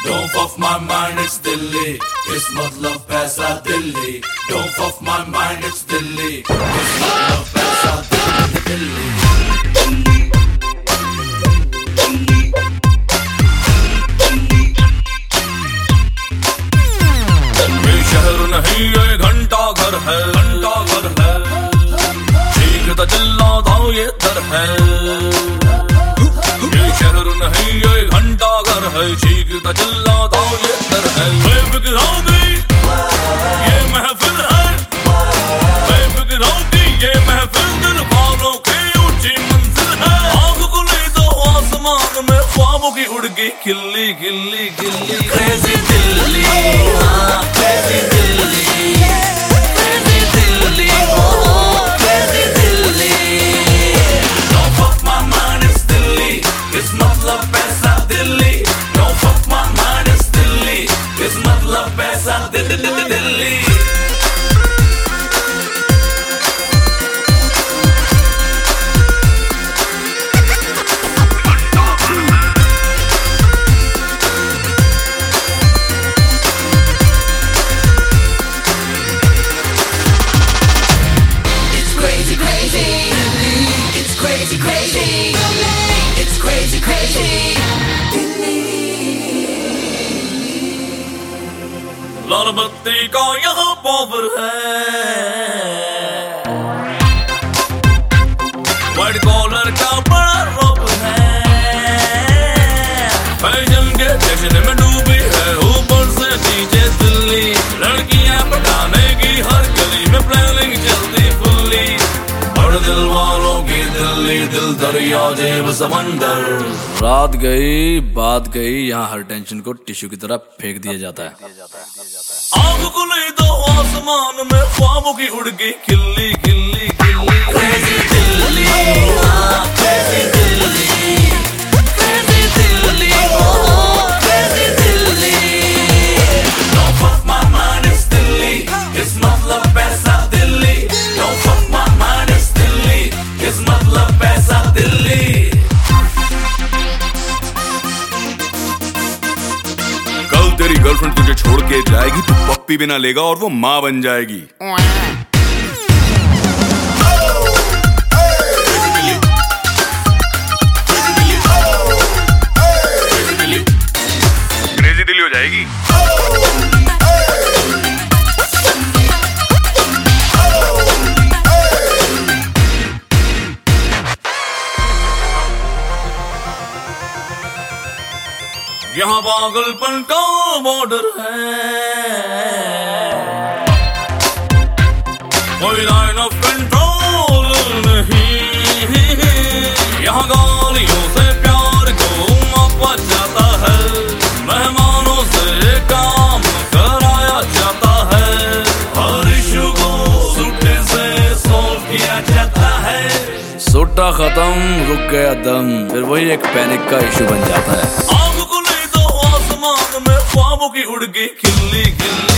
Don't fuck my mind, it's Delhi. It's मतलब पैसा Delhi. Don't fuck my mind, it's Delhi. It's मतलब पैसा दिल्ली. ये शहर नहीं ये घंटा घर है, घंटा घर है. चीखता चिल्लाता ये दर है. ये शहर नहीं ये घंटा घर है, चीखता चिल्लाता ये दर है. बेफिक्राओं की ये महफिल है, बेफिक्राओं की ये महफिल दिल वालों की ऊंची मंजिल है. आग खुली तो आसमान में ख्वाबों की उड़ गई खिल्ली खिल्ली खिल्ली. क्रेजी दिल्ली, हाँ crazy Delhi, crazy Delhi, oh crazy Delhi. Don't fuck my mind, it's Delhi. It's मतलब पैसा Delhi. Don't fuck my mind, it's Delhi. It's मतलब पैसा दिल्ली. लाल बत्ती का यहाँ पावर है, व्हाइट कॉलर का बड़ा रॉब है. फैशन के जश्न में डूबी है ऊपर से नीचे दिल्ली. लड़कियां पटाने की हर गली में प्लानिंग चलती फुल्ली. और दिल वालों की दिल्ली दिल दरिया जेब समंदर. रात गई बात गई, यहाँ हर टेंशन को टिश्यू की तरह फेंक दिया जाता है. आग खुली तो आसमान में ख्वाबों की उड़ गई खिल्ली खिल्ली खिल्ली. क्रेजी दिल्ली, हाँ crazy Delhi, crazy Delhi, oh crazy Delhi. Don't fuck my mind, it's Delhi. It's मतलब पैसा Delhi. Don't fuck my mind, it's Delhi. It's मतलब पैसा दिल्ली. कल तेरी गर्लफ्रेंड तुझे छोड़ के जाएगी, तू पप्पी बिना लेगा और वो माँ बन जाएगी. क्रेजी दिल्ली हो जाएगी. यहाँ पागलपन का बॉर्डर है, कोई लाइन ऑफ कंट्रोल नहीं. यहाँ गालियों से प्यार को मापा जाता है, मेहमानों से काम कराया जाता है. हर इशू को सूटे से सॉल्व किया जाता है. सूटा खत्म रुक गया दम, फिर वही एक पैनिक का इशू बन जाता है. ख्वाबों की उड़ गई खिल्ली खिल्ली.